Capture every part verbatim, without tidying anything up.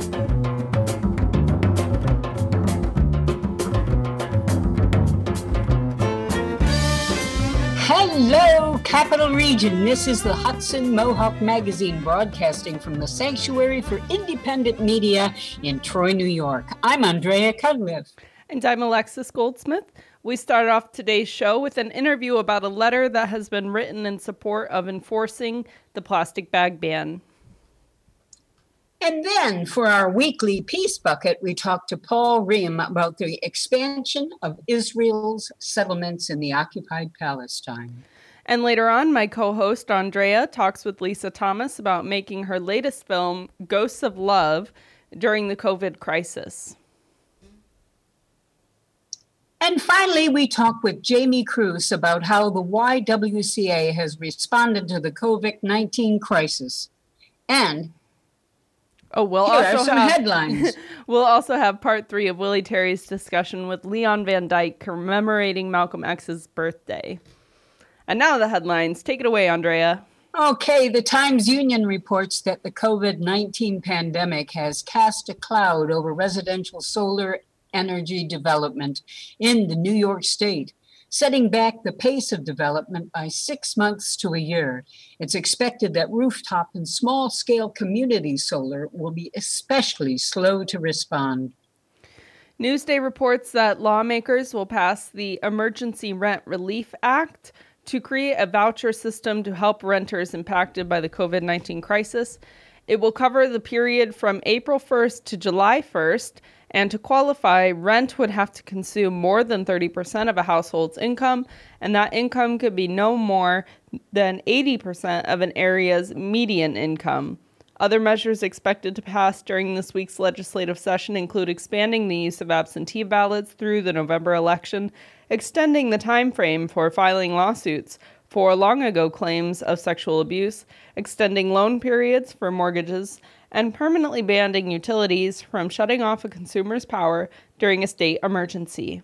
Hello, Capital Region. This is the Hudson Mohawk Magazine broadcasting from the Sanctuary for Independent Media in Troy, New York. I'm Andrea Cudliff. And I'm Alexis Goldsmith. We started off today's show with an interview about a letter that has been written in support of enforcing the plastic bag ban. And then for our weekly Peace Bucket, we talked to Paul Ream about the expansion of Israel's settlements in the occupied Palestine. And later on, my co-host Andrea talks with Lisa Thomas about making her latest film, Ghosts of Love, during the COVID crisis. And finally, we talk with Jamie Cruz about how the Y W C A has responded to the COVID nineteen crisis. And Oh, we'll Here also are some have headlines. We'll also have part three of Willie Terry's discussion with Leon Van Dyke commemorating Malcolm X's birthday. And now the headlines. Take it away, Andrea. Okay, the Times-Union reports that the COVID nineteen pandemic has cast a cloud over residential solar energy development in the New York State, setting back the pace of development by six months to a year. It's expected that rooftop and small-scale community solar will be especially slow to respond. Newsday reports that lawmakers will pass the Emergency Rent Relief Act to create a voucher system to help renters impacted by the COVID nineteen crisis. It will cover the period from April first to July first, and to qualify, rent would have to consume more than thirty percent of a household's income, and that income could be no more than eighty percent of an area's median income. Other measures expected to pass during this week's legislative session include expanding the use of absentee ballots through the November election, extending the time frame for filing lawsuits for long-ago claims of sexual abuse, extending loan periods for mortgages, and permanently banning utilities from shutting off a consumer's power during a state emergency.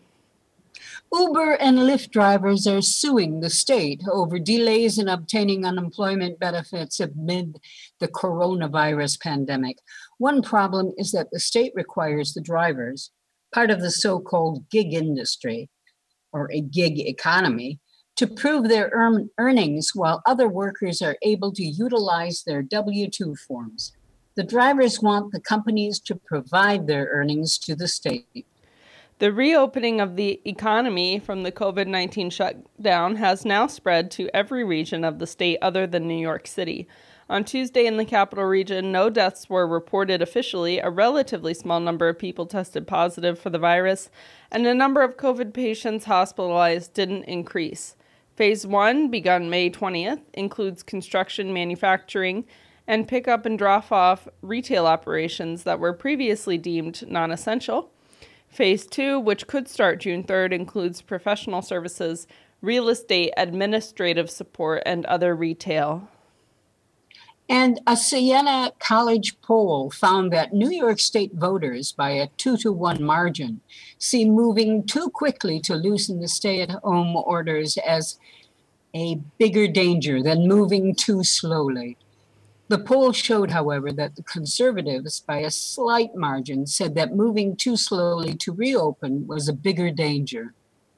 Uber and Lyft drivers are suing the state over delays in obtaining unemployment benefits amid the coronavirus pandemic. One problem is that the state requires the drivers, part of the so-called gig industry, or a gig economy, to prove their earn- earnings while other workers are able to utilize their W two forms. The drivers want the companies to provide their earnings to the state. The reopening of the economy from the COVID nineteen shutdown has now spread to every region of the state other than New York City. On Tuesday in the capital region, no deaths were reported officially. A relatively small number of people tested positive for the virus, and the number of COVID patients hospitalized didn't increase. Phase one, begun May twentieth, includes construction, manufacturing, and pick-up and drop-off retail operations that were previously deemed non-essential. Phase two, which could start June third, includes professional services, real estate, administrative support, and other retail. And a Siena College poll found that New York State voters, by a two to one margin, see moving too quickly to loosen the stay-at-home orders as a bigger danger than moving too slowly. The poll showed, however, that the conservatives, by a slight margin, said that moving too slowly to reopen was a bigger danger.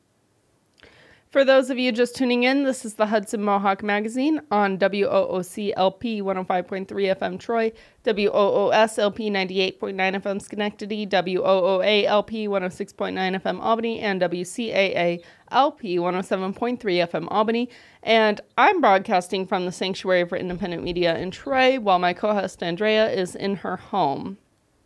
For those of you just tuning in, this is the Hudson Mohawk Magazine on W O O C L P one oh five point three F M Troy, W O O S L P ninety-eight point nine F M Schenectady, W O O A L P one oh six point nine F M Albany, and W C A A L P one oh seven point three F M Albany. And I'm broadcasting from the Sanctuary for Independent Media in Troy, while my co-host Andrea is in her home.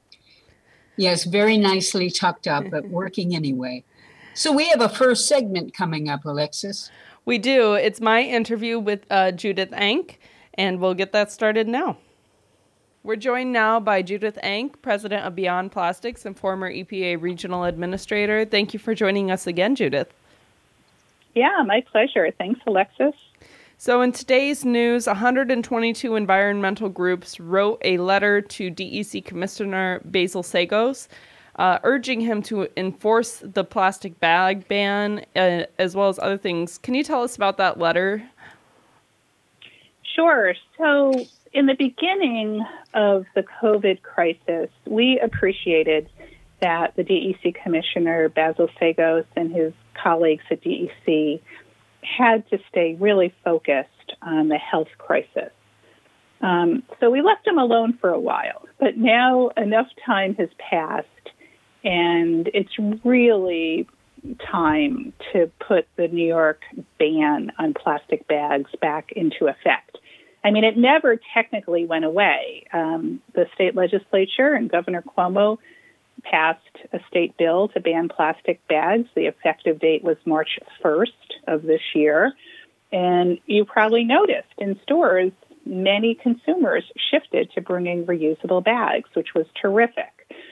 Yes, very nicely tucked up, but working anyway. So we have a first segment coming up, Alexis. We do. It's my interview with uh, Judith Enck, and we'll get that started now. We're joined now by Judith Enck, president of Beyond Plastics and former E P A regional administrator. Thank you for joining us again, Judith. Yeah, my pleasure. Thanks, Alexis. So in today's news, one hundred twenty-two environmental groups wrote a letter to D E C Commissioner Basil Sagos, uh, urging him to enforce the plastic bag ban, uh, as well as other things. Can you tell us about that letter? Sure. So in the beginning of the COVID crisis, we appreciated that the D E C Commissioner, Basil Sagos, and his colleagues at D E C had to stay really focused on the health crisis. Um, so we left him alone for a while, but now enough time has passed, and it's really time to put the New York ban on plastic bags back into effect. I mean, it never technically went away. Um, the state legislature and Governor Cuomo passed a state bill to ban plastic bags. The effective date was March first of this year. And you probably noticed in stores, many consumers shifted to bringing reusable bags, which was terrific.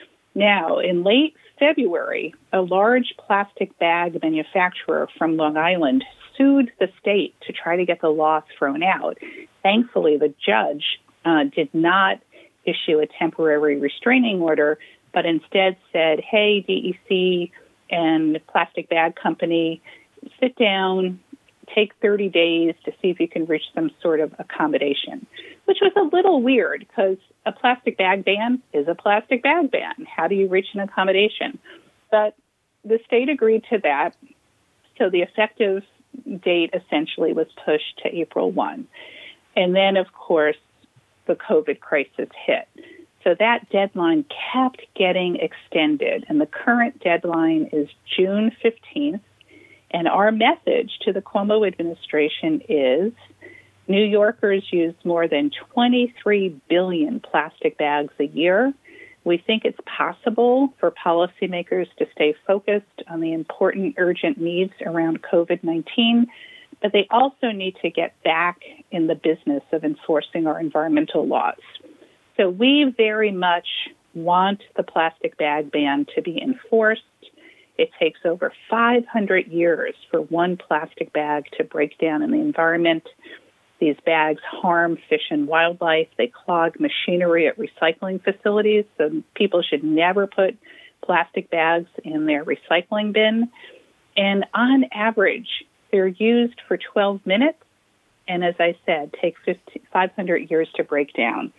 Now, in late February, a large plastic bag manufacturer from Long Island sued the state to try to get the law thrown out. Thankfully, the judge uh, did not issue a temporary restraining order, but instead said, hey, D E C and Plastic Bag Company, sit down, take thirty days to see if you can reach some sort of accommodation, which was a little weird because a plastic bag ban is a plastic bag ban. How do you reach an accommodation? But the state agreed to that. So the effective date essentially was pushed to April first. And then, of course, the COVID crisis hit. So that deadline kept getting extended. And the current deadline is June fifteenth. And our message to the Cuomo administration is New Yorkers use more than twenty-three billion plastic bags a year. We think it's possible for policymakers to stay focused on the important urgent needs around COVID nineteen, but they also need to get back in the business of enforcing our environmental laws. So we very much want the plastic bag ban to be enforced. It takes over five hundred years for one plastic bag to break down in the environment. These bags harm fish and wildlife. They clog machinery at recycling facilities, so people should never put plastic bags in their recycling bin. And on average, they're used for twelve minutes, and as I said, take five hundred years to break down.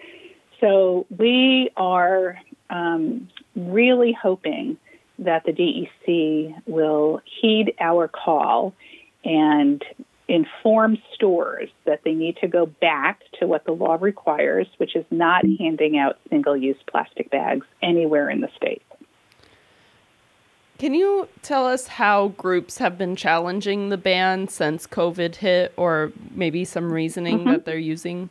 So we are um, really hoping that the D E C will heed our call and inform stores that they need to go back to what the law requires, which is not handing out single-use plastic bags anywhere in the state. Can you tell us how groups have been challenging the ban since COVID hit, or maybe some reasoning mm-hmm. that they're using?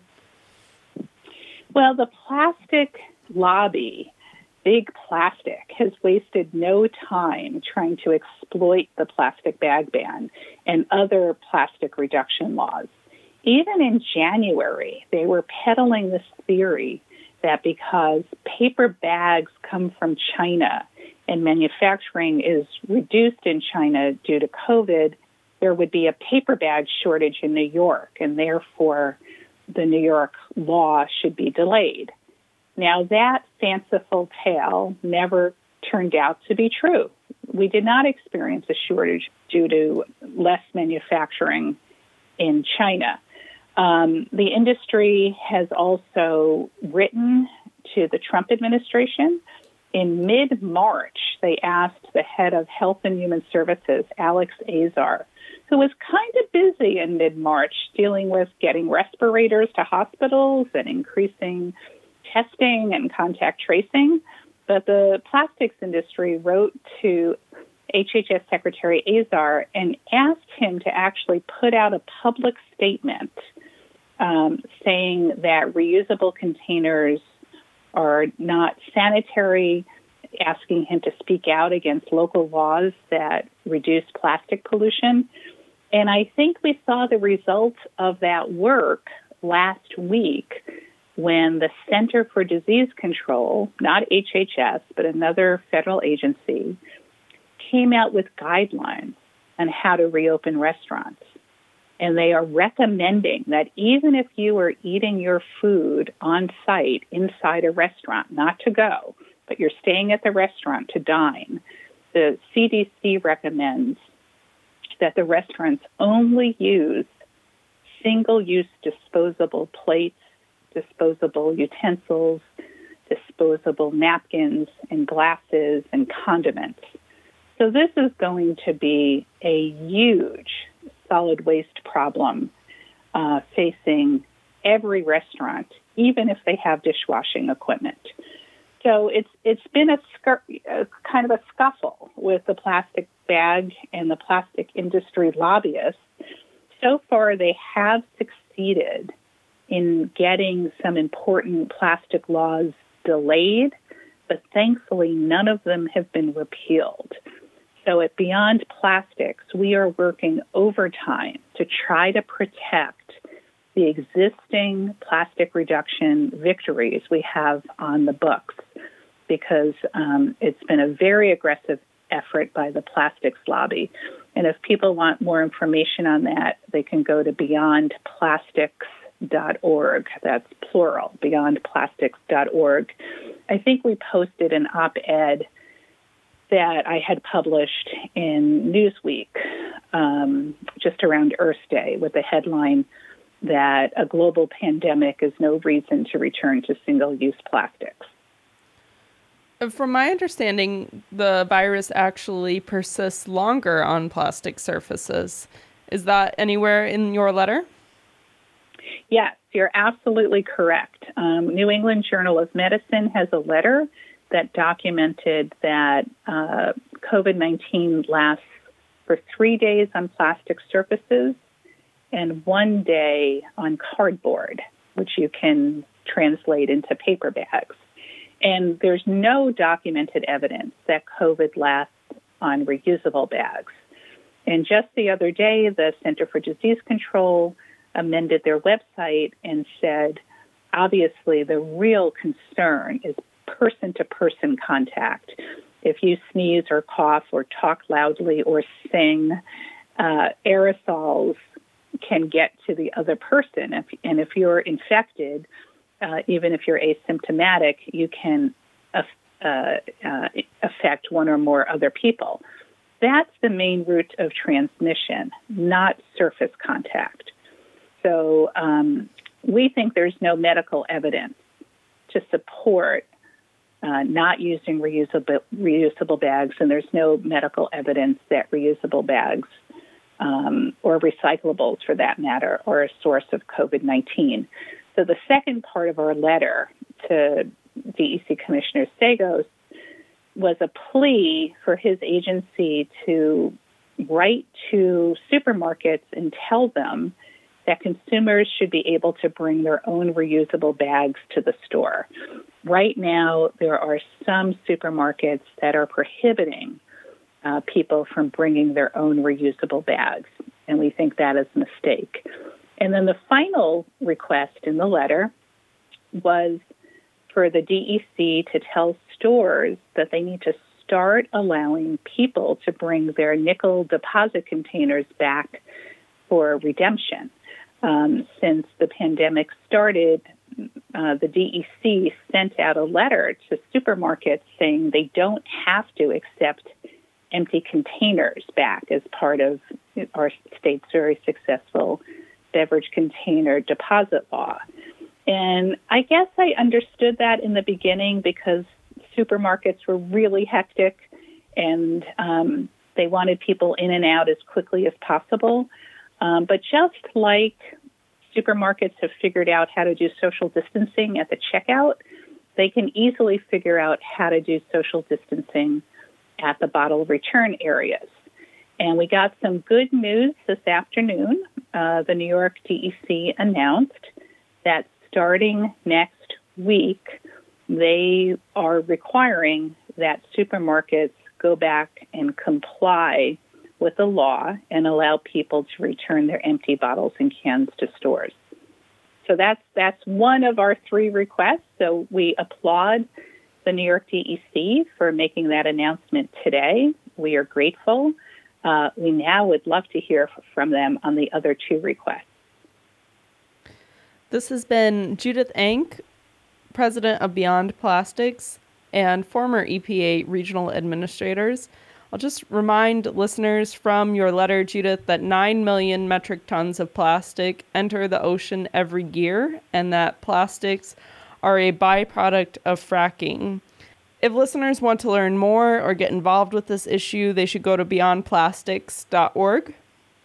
Well, the plastic lobby, Big Plastic, has wasted no time trying to exploit the plastic bag ban and other plastic reduction laws. Even in January, they were peddling this theory that because paper bags come from China and manufacturing is reduced in China due to COVID, there would be a paper bag shortage in New York, and therefore the New York law should be delayed. Now, that fanciful tale never turned out to be true. We did not experience a shortage due to less manufacturing in China. Um, the industry has also written to the Trump administration. In mid-March, they asked the head of Health and Human Services, Alex Azar, who was kind of busy in mid-March dealing with getting respirators to hospitals and increasing testing and contact tracing. But the plastics industry wrote to H H S Secretary Azar and asked him to actually put out a public statement um, saying that reusable containers are not sanitary, asking him to speak out against local laws that reduce plastic pollution. And I think we saw the result of that work last week when the Center for Disease Control, not H H S, but another federal agency, came out with guidelines on how to reopen restaurants. And they are recommending that even if you are eating your food on site inside a restaurant, not to go, but you're staying at the restaurant to dine, the C D C recommends that the restaurants only use single-use disposable plates disposable utensils, disposable napkins and glasses and condiments. So this is going to be a huge solid waste problem uh, facing every restaurant, even if they have dishwashing equipment. So it's it's been a, scur- a kind of a scuffle with the plastic bag and the plastic industry lobbyists. So far, they have succeeded in getting some important plastic laws delayed, but thankfully none of them have been repealed. So at Beyond Plastics, we are working overtime to try to protect the existing plastic reduction victories we have on the books, because um, it's been a very aggressive effort by the plastics lobby. And if people want more information on that, they can go to beyond plastics dot org. That's plural, beyond plastics dot org. I think we posted an op-ed that I had published in Newsweek um, just around Earth Day with the headline that a global pandemic is no reason to return to single-use plastics. From my understanding, the virus actually persists longer on plastic surfaces. Is that anywhere in your letter? Yes, you're absolutely correct. Um, New England Journal of Medicine has a letter that documented that uh, COVID nineteen lasts for three days on plastic surfaces and one day on cardboard, which you can translate into paper bags. And there's no documented evidence that COVID lasts on reusable bags. And just the other day, the Center for Disease Control amended their website and said, obviously, the real concern is person-to-person contact. If you sneeze or cough or talk loudly or sing, uh, aerosols can get to the other person. If, and if you're infected, uh, even if you're asymptomatic, you can uh, uh, affect one or more other people. That's the main route of transmission, not surface contact. So um, we think there's no medical evidence to support uh, not using reusable, reusable bags, and there's no medical evidence that reusable bags um, or recyclables, for that matter, are a source of COVID nineteen. So the second part of our letter to D E C Commissioner Seggos was a plea for his agency to write to supermarkets and tell them that consumers should be able to bring their own reusable bags to the store. Right now, there are some supermarkets that are prohibiting uh, people from bringing their own reusable bags, and we think that is a mistake. And then the final request in the letter was for the D E C to tell stores that they need to start allowing people to bring their nickel deposit containers back for redemption. Um, since the pandemic started, uh, the D E C sent out a letter to supermarkets saying they don't have to accept empty containers back as part of our state's very successful beverage container deposit law. And I guess I understood that in the beginning because supermarkets were really hectic and um, they wanted people in and out as quickly as possible. Um, but just like supermarkets have figured out how to do social distancing at the checkout, they can easily figure out how to do social distancing at the bottle return areas. And we got some good news this afternoon. Uh, the New York D E C announced that starting next week, they are requiring that supermarkets go back and comply with the law and allow people to return their empty bottles and cans to stores. So that's that's one of our three requests. So we applaud the New York D E C for making that announcement today. We are grateful. Uh, we now would love to hear from them on the other two requests. This has been Judith Enck, president of Beyond Plastics and former E P A regional administrators, I'll just remind listeners from your letter, Judith, that nine million metric tons of plastic enter the ocean every year, and that plastics are a byproduct of fracking. If listeners want to learn more or get involved with this issue, they should go to beyond plastics dot org.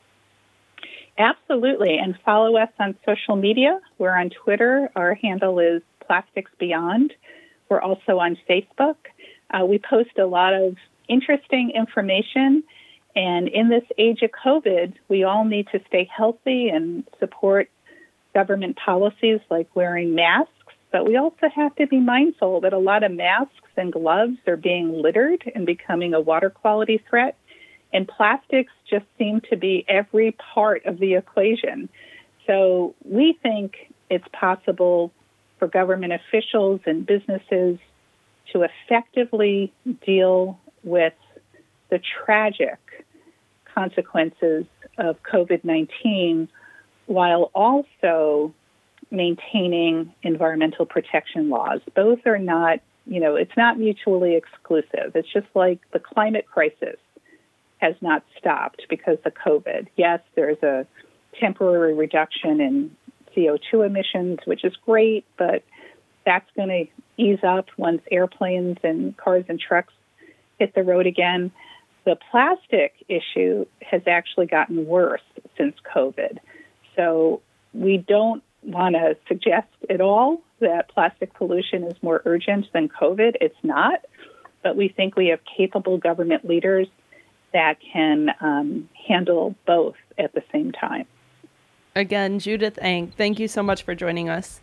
Absolutely. And follow us on social media. We're on Twitter. Our handle is Plastics Beyond. We're also on Facebook. Uh, we post a lot of interesting information. And in this age of COVID, we all need to stay healthy and support government policies like wearing masks. But we also have to be mindful that a lot of masks and gloves are being littered and becoming a water quality threat. And plastics just seem to be every part of the equation. So we think it's possible for government officials and businesses to effectively deal with the tragic consequences of COVID nineteen while also maintaining environmental protection laws. Both are not, you know, it's not mutually exclusive. It's just like the climate crisis has not stopped because of COVID. Yes, there's a temporary reduction in C O two emissions, which is great, but that's going to ease up once airplanes and cars and trucks hit the road again. The plastic issue has actually gotten worse since COVID. So we don't want to suggest at all that plastic pollution is more urgent than COVID. It's not, but we think we have capable government leaders that can um, handle both at the same time. Again, Judith Enck, thank you so much for joining us.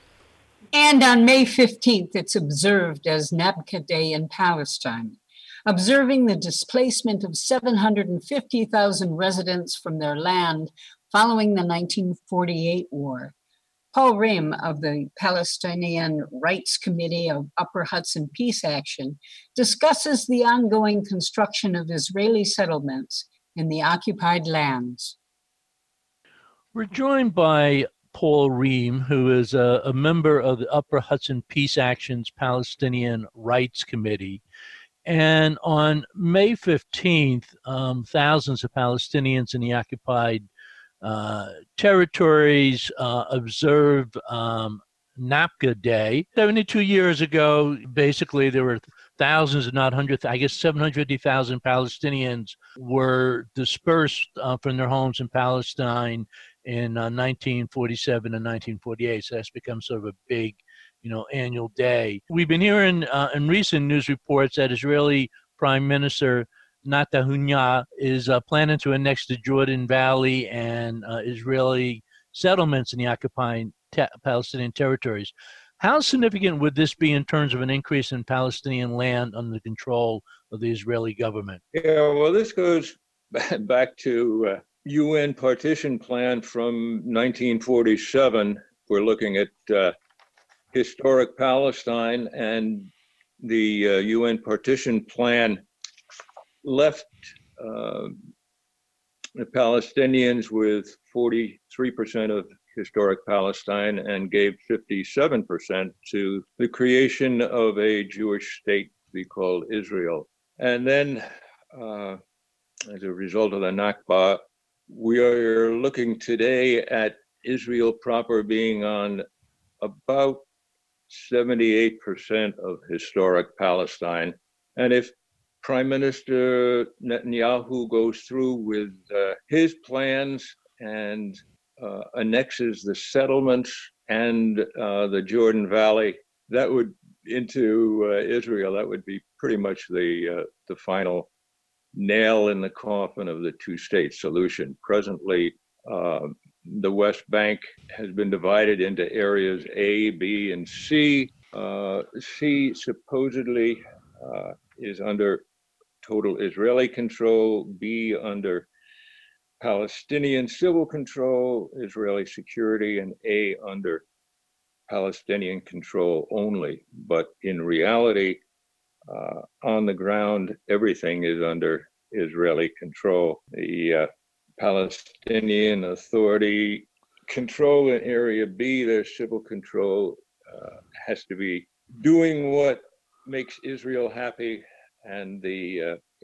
And on May fifteenth, it's observed as Nakba Day in Palestine, observing the displacement of seven hundred fifty thousand residents from their land following the nineteen forty-eight war. Paul Rehm of the Palestinian Rights Committee of Upper Hudson Peace Action discusses the ongoing construction of Israeli settlements in the occupied lands. We're joined by Paul Rehm, who is a, a member of the Upper Hudson Peace Action's Palestinian Rights Committee. And on May fifteenth, um, thousands of Palestinians in the occupied uh, territories uh, observed um, Nakba Day. seventy-two years ago, basically, there were thousands, if not hundreds, I guess seven hundred fifty thousand Palestinians were dispersed uh, from their homes in Palestine in uh, nineteen forty-seven and nineteen forty-eight. So that's become sort of a big, you know, annual day. We've been hearing uh, in recent news reports that Israeli Prime Minister Netanyahu is uh, planning to annex the Jordan Valley and uh, Israeli settlements in the occupied te- Palestinian territories. How significant would this be in terms of an increase in Palestinian land under the control of the Israeli government? Yeah, well, this goes back to uh, U N partition plan from nineteen forty-seven. We're looking at uh, historic Palestine, and the uh, U N partition plan left uh, the Palestinians with forty-three percent of historic Palestine and gave fifty-seven percent to the creation of a Jewish state to be called Israel. And then, uh, as a result of the Nakba, we are looking today at Israel proper being on about seventy-eight percent of historic Palestine. And if Prime Minister Netanyahu goes through with uh, his plans and uh, annexes the settlements and uh, the Jordan Valley, that would into uh, Israel, that would be pretty much the uh, the final nail in the coffin of the two-state solution. Presently, uh, the West Bank has been divided into areas A, B, and C. Uh, C supposedly uh, is under total Israeli control, B under Palestinian civil control, Israeli security, and A under Palestinian control only. But in reality, uh, on the ground, everything is under Israeli control. The uh, Palestinian Authority control in Area B, their civil control uh, has to be doing what makes Israel happy, and the uh,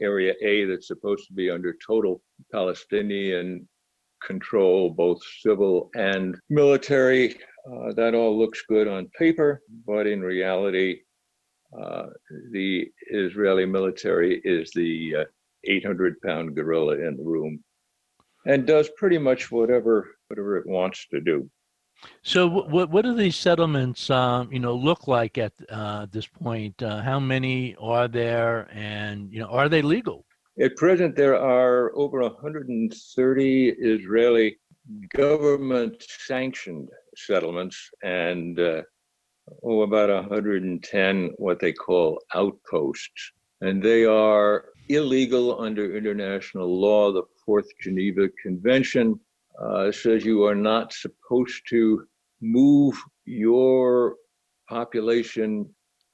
Area A that's supposed to be under total Palestinian control, both civil and military. Uh, that all looks good on paper, but in reality, uh, the Israeli military is the uh, eight hundred pound gorilla in the room and does pretty much whatever whatever it wants to do. So what what do these settlements, um, you know, look like at uh, this point? Uh, how many are there, and you know, are they legal? At present, there are over one hundred thirty Israeli government-sanctioned settlements, and uh, oh, about one hundred ten what they call outposts, and they are illegal under international law. The Fourth Geneva Convention Uh, says you are not supposed to move your population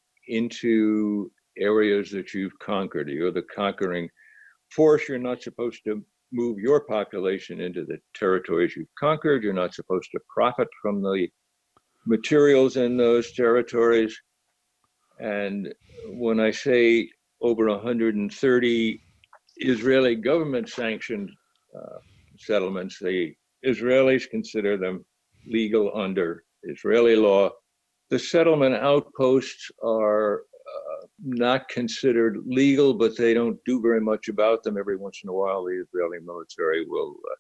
into areas that you've conquered. You're the conquering force. You're not supposed to move your population into the territories you've conquered. You're not supposed to profit from the materials in those territories. And when I say over one hundred thirty Israeli government sanctioned uh, settlements, the Israelis consider them legal under Israeli law. The settlement outposts are uh, not considered legal, but they don't do very much about them. Every once in a while, the Israeli military will uh,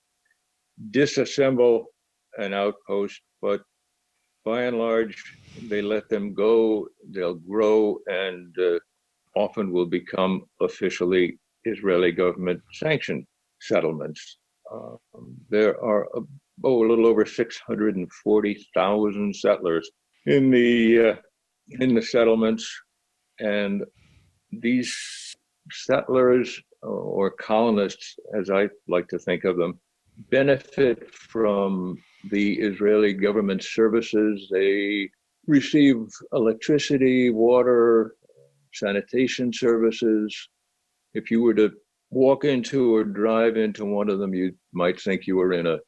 disassemble an outpost, but by and large, they let them go. They'll grow and uh, often will become officially Israeli government sanctioned settlements. Uh, there are a, oh, a little over six hundred forty thousand settlers in the uh, in the settlements, and these settlers or colonists, as I like to think of them, benefit from the Israeli government services. They receive electricity, water, sanitation services. If you were to walk into or drive into one of them, you might think you were in a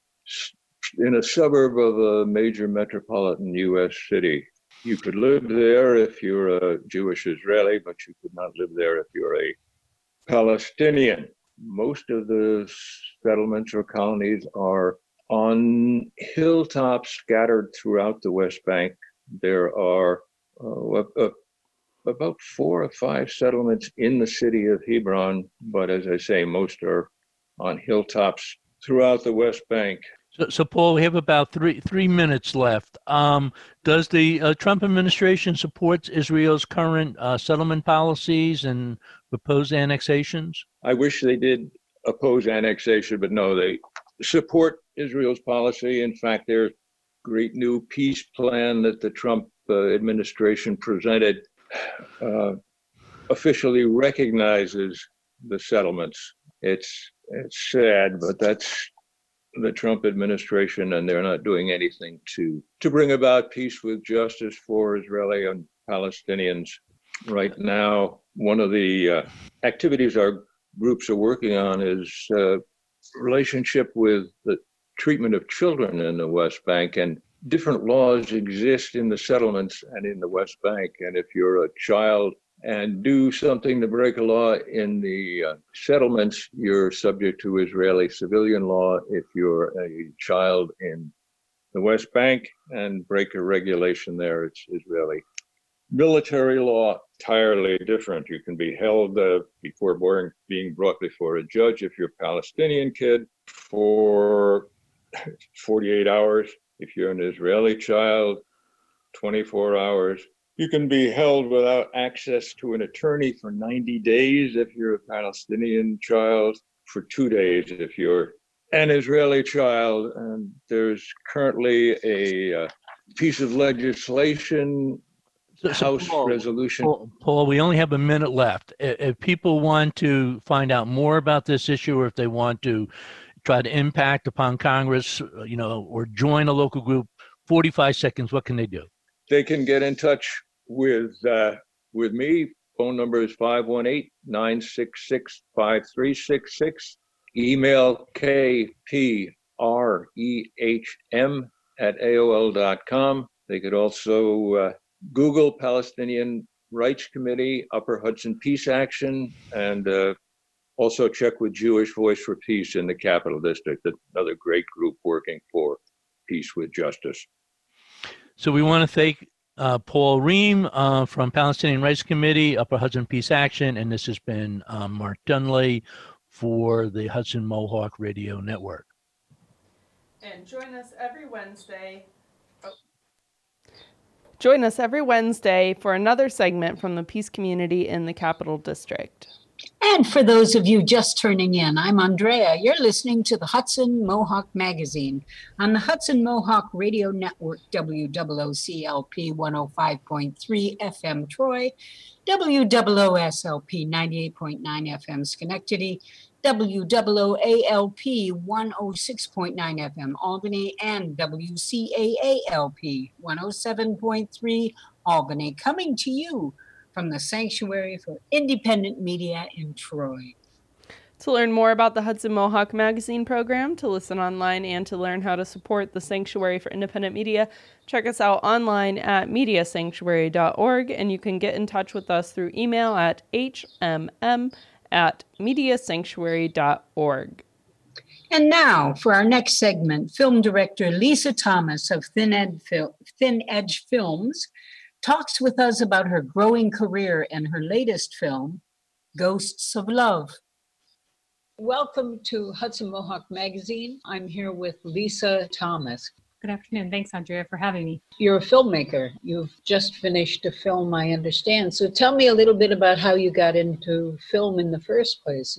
in a suburb of a major metropolitan U S city. You could live there if you're a Jewish Israeli, but you could not live there if you're a Palestinian. Most of the settlements or colonies are on hilltops scattered throughout the West Bank. There are uh, a, about four or five settlements in the city of Hebron, but as I say, most are on hilltops throughout the West Bank. So, so Paul, we have about three three minutes left. Um, does the uh, Trump administration support Israel's current uh, settlement policies and proposed annexations? I wish they did oppose annexation, but no, they support Israel's policy. In fact, their great new peace plan that the Trump uh, administration presented uh, officially recognizes the settlements. It's it's sad, but that's the Trump administration, and they're not doing anything to to bring about peace with justice for Israeli and Palestinians. Right now, one of the uh, activities our groups are working on is uh, relationship with the treatment of children in the West Bank, and different laws exist in the settlements and in the West Bank. And if you're a child and do something to break a law in the uh, settlements, you're subject to Israeli civilian law. If you're a child in the West Bank and break a regulation there, it's Israeli military law, entirely different. You can be held uh, before being brought before a judge if you're a Palestinian kid for forty-eight hours. If you're an Israeli child, twenty-four hours. You can be held without access to an attorney for ninety days if you're a Palestinian child, for two days if you're an Israeli child. And there's currently a uh, piece of legislation, So, so House Paul, resolution. Paul, Paul, we only have a minute left. If, if people want to find out more about this issue, or if they want to try to impact upon Congress, you know, or join a local group, forty-five seconds, what can they do? They can get in touch with uh, with me. Phone number is five one eight, nine six six, five three six six. Email k p r e h m at A O L dot com. They could also uh, Google Palestinian Rights Committee, Upper Hudson Peace Action, and uh, also check with Jewish Voice for Peace in the Capital District, another great group working for peace with justice. So we want to thank uh, Paul Ream uh, from Palestinian Rights Committee, Upper Hudson Peace Action, and this has been um, Mark Dunley for the Hudson Mohawk Radio Network. And join us every Wednesday. Oh. Join us every Wednesday for another segment from the peace community in the Capital District. And for those of you just turning in, I'm Andrea. You're listening to the Hudson Mohawk Magazine on the Hudson Mohawk Radio Network, W O O C L P one oh five point three F M Troy, W O O S L P ninety-eight point nine F M Schenectady, W O O A L P one oh six point nine F M Albany, and W C A A L P one oh seven point three Albany, coming to you from the Sanctuary for Independent Media in Troy. To learn more about the Hudson Mohawk Magazine program, to listen online, and to learn how to support the Sanctuary for Independent Media, check us out online at media sanctuary dot org, and you can get in touch with us through email at h m m at media sanctuary dot org. And now, for our next segment, film director Lisa Thomas of Thin, Ed Fil- Thin Edge Films talks with us about her growing career and her latest film, Ghosts of Love. Welcome to Hudson Mohawk Magazine. I'm here with Lisa Thomas. Good afternoon. Thanks, Andrea, for having me. You're a filmmaker. You've just finished a film, I understand. So tell me a little bit about how you got into film in the first place.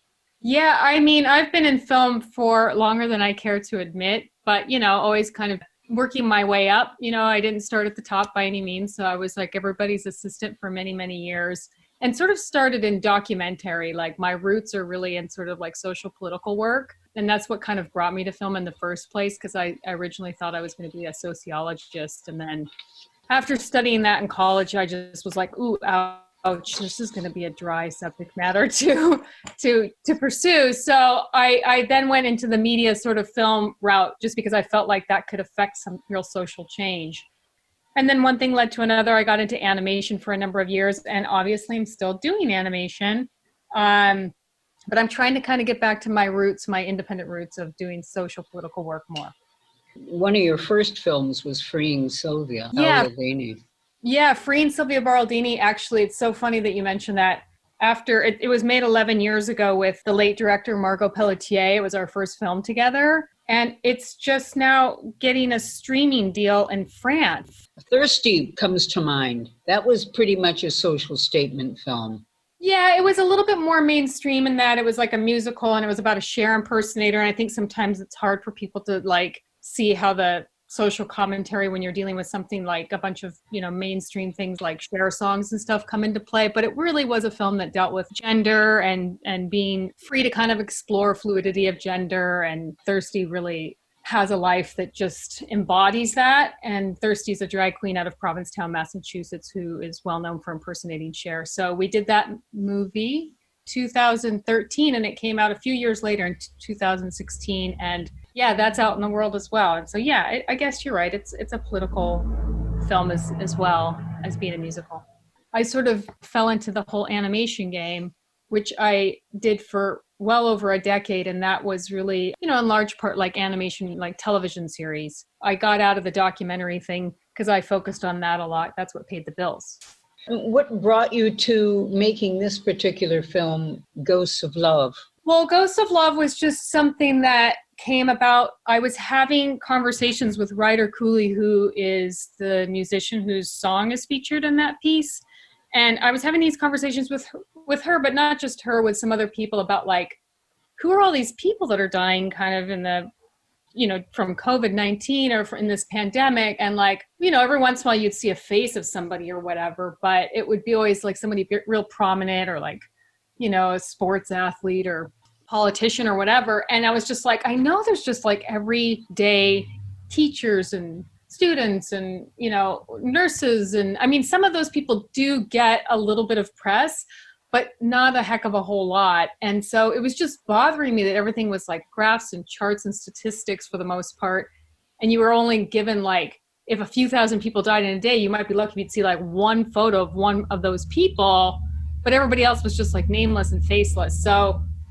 Yeah, I mean, I've been in film for longer than I care to admit, but, you know, always kind of working my way up. You know, I didn't start at the top by any means. So I was like everybody's assistant for many, many years, and sort of started in documentary. Like my roots are really in sort of like social political work. And that's what kind of brought me to film in the first place, because I, I originally thought I was going to be a sociologist. And then after studying that in college, I just was like, ooh, ouch, this is going to be a dry subject matter to to to pursue. So I, I then went into the media sort of film route just because I felt like that could affect some real social change. And then one thing led to another. I got into animation for a number of years, and obviously I'm still doing animation. Um, but I'm trying to kind of get back to my roots, my independent roots of doing social political work more. One of your first films was Freeing Sylvia. Yeah. Baldini. Yeah, Freeing Sylvia Baldini. Actually, it's so funny that you mentioned that. After it, it was made eleven years ago with the late director Margot Pelletier. It was our first film together. And it's just now getting a streaming deal in France. Thirsty comes to mind. That was pretty much a social statement film. Yeah, it was a little bit more mainstream in that it was like a musical and it was about a Cher impersonator. And I think sometimes it's hard for people to like see how the social commentary when you're dealing with something like a bunch of, you know, mainstream things like Cher songs and stuff come into play. But it really was a film that dealt with gender and, and being free to kind of explore fluidity of gender. And Thirsty really has a life that just embodies that. And Thirsty's a drag queen out of Provincetown, Massachusetts, who is well known for impersonating Cher. So we did that movie two thousand thirteen, and it came out a few years later in two thousand sixteen. And yeah, that's out in the world as well. And so, yeah, I, I guess you're right. It's it's a political film as, as well as being a musical. I sort of fell into the whole animation game, which I did for well over a decade. And that was really, you know, in large part like animation, like television series. I got out of the documentary thing because I focused on that a lot. That's what paid the bills. What brought you to making this particular film, Ghosts of Love? Well, Ghosts of Love was just something that came about. I was having conversations with Ryder Cooley, who is the musician whose song is featured in that piece. And I was having these conversations with her, with her, but not just her, with some other people about like, who are all these people that are dying kind of in the, you know, from covid nineteen or in this pandemic. And like, you know, every once in a while you'd see a face of somebody or whatever, but it would be always like somebody real prominent or like, you know, a sports athlete or politician or whatever. And I was just like, I know there's just like everyday teachers and students and, you know, nurses. And I mean, some of those people do get a little bit of press, but not a heck of a whole lot. And so it was just bothering me that everything was like graphs and charts and statistics for the most part. And you were only given like, if a few thousand people died in a day, you might be lucky if you'd see like one photo of one of those people, but everybody else was just like nameless and faceless. So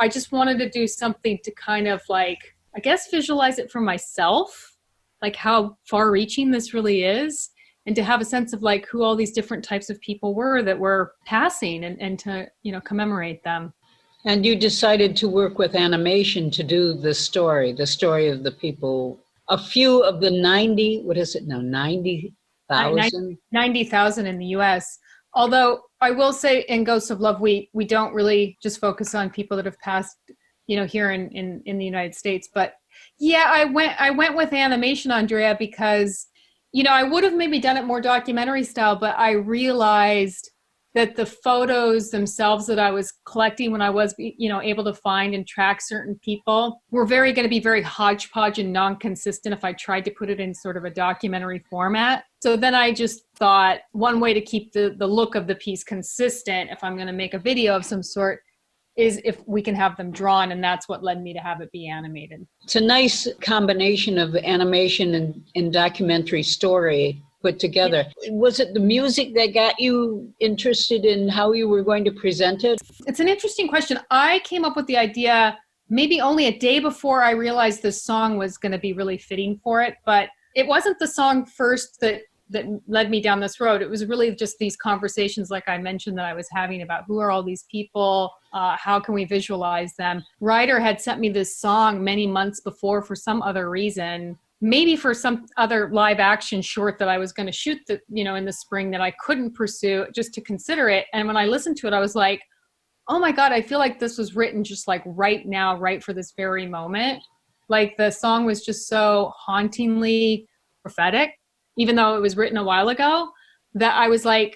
I just wanted to do something to kind of like, I guess, visualize it for myself, like how far reaching this really is, and to have a sense of like who all these different types of people were that were passing, and, and to, you know, commemorate them. And you decided to work with animation to do the story, the story of the people. A few of the ninety, what is it now, ninety thousand? ninety thousand in the U S. Although I will say in Ghosts of Love, we we don't really just focus on people that have passed, you know, here in, in, in the United States. But yeah, I went I went with animation, Andrea, because, you know, I would have maybe done it more documentary style, but I realized that the photos themselves that I was collecting when I was, you know, able to find and track certain people were very going to be very hodgepodge and non-consistent if I tried to put it in sort of a documentary format. So then I just thought one way to keep the, the look of the piece consistent, if I'm going to make a video of some sort, is if we can have them drawn, and that's what led me to have it be animated. It's a nice combination of animation and, and documentary story put together. Yeah. Was it the music that got you interested in how you were going to present it? It's an interesting question. I came up with the idea maybe only a day before I realized this song was going to be really fitting for it, but it wasn't the song first that that led me down this road. It was really just these conversations, like I mentioned, that I was having about who are all these people, uh, how can we visualize them. Ryder had sent me this song many months before for some other reason, maybe for some other live action short that I was going to shoot, the, you know, in the spring that I couldn't pursue, just to consider it. And when I listened to it, I was like, oh my God, I feel like this was written just like right now, right for this very moment. Like the song was just so hauntingly prophetic, even though it was written a while ago, that I was like,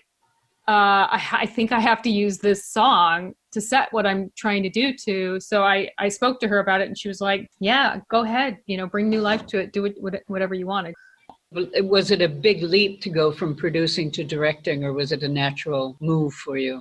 uh, I, I think I have to use this song to set what I'm trying to do to. So I, I spoke to her about it, and she was like, yeah, go ahead, you know, bring new life to it, do it, whatever you wanted. Was it a big leap to go from producing to directing, or was it a natural move for you?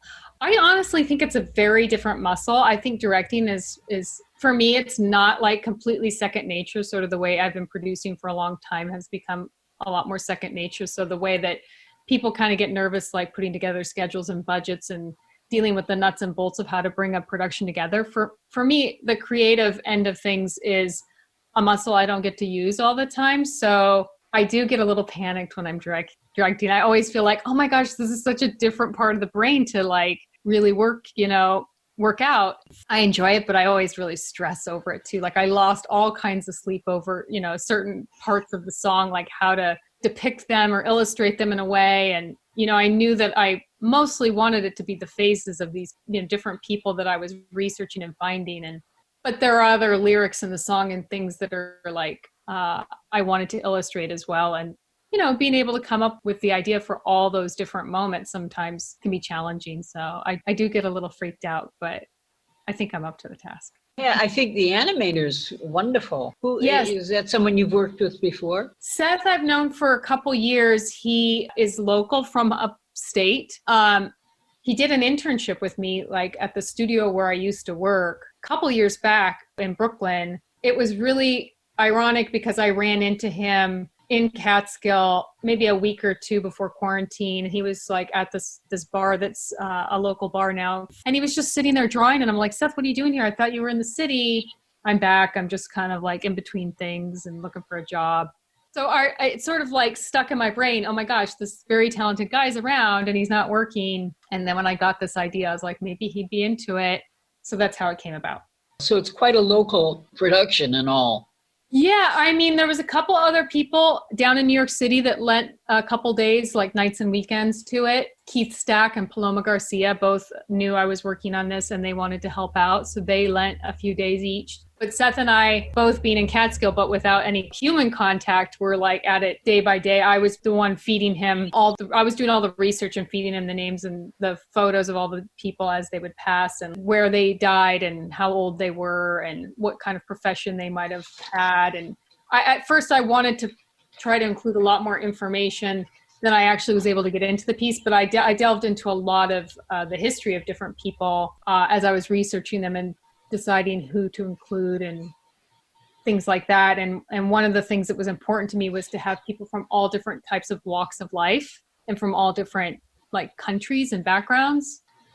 I honestly think it's a very different muscle. I think directing is, is for me, it's not like completely second nature. Sort of the way I've been producing for a long time has become a lot more second nature. So the way that people kind of get nervous, like putting together schedules and budgets and dealing with the nuts and bolts of how to bring a production together. For, for me, the creative end of things is a muscle I don't get to use all the time. So I do get a little panicked when I'm direct, directing. I always feel like, oh my gosh, this is such a different part of the brain to like really work, you know, work out. I enjoy it, but I always really stress over it too. Like I lost all kinds of sleep over, you know, certain parts of the song, like how to depict them or illustrate them in a way. And, you know, I knew that I mostly wanted it to be the faces of these, you know, different people that I was researching and finding. And, but there are other lyrics in the song and things that are like, uh, I wanted to illustrate as well. And, you know, being able to come up with the idea for all those different moments sometimes can be challenging. So I, I do get a little freaked out, but I think I'm up to the task. Yeah, I think the animator's wonderful. Who, yes. Is that someone you've worked with before? Seth, I've known for a couple years. He is local from upstate. Um, he did an internship with me, like at the studio where I used to work a couple years back in Brooklyn. It was really ironic because I ran into him in Catskill maybe a week or two before quarantine. He was like at this this bar that's uh, a local bar now. And he was just sitting there drawing. And I'm like, Seth, what are you doing here? I thought you were in the city. I'm back. I'm just kind of like in between things and looking for a job. So I, I, it sort of like stuck in my brain. Oh my gosh, this very talented guy's around and he's not working. And then when I got this idea, I was like, maybe he'd be into it. So that's how it came about. So it's quite a local production and all. Yeah, I mean, there was a couple other people down in New York City that lent a couple days, like nights and weekends to it. Keith Stack and Paloma Garcia both knew I was working on this and they wanted to help out. So they lent a few days each. But Seth and I, both being in Catskill, but without any human contact, were like at it day by day. I was the one feeding him all the, I was doing all the research and feeding him the names and the photos of all the people as they would pass and where they died and how old they were and what kind of profession they might have had. And I, at first I wanted to try to include a lot more information than I actually was able to get into the piece, but I, de- I delved into a lot of uh, the history of different people uh, as I was researching them and deciding who to include and things like that. And and one of the things that was important to me was to have people from all different types of walks of life and from all different like countries and backgrounds.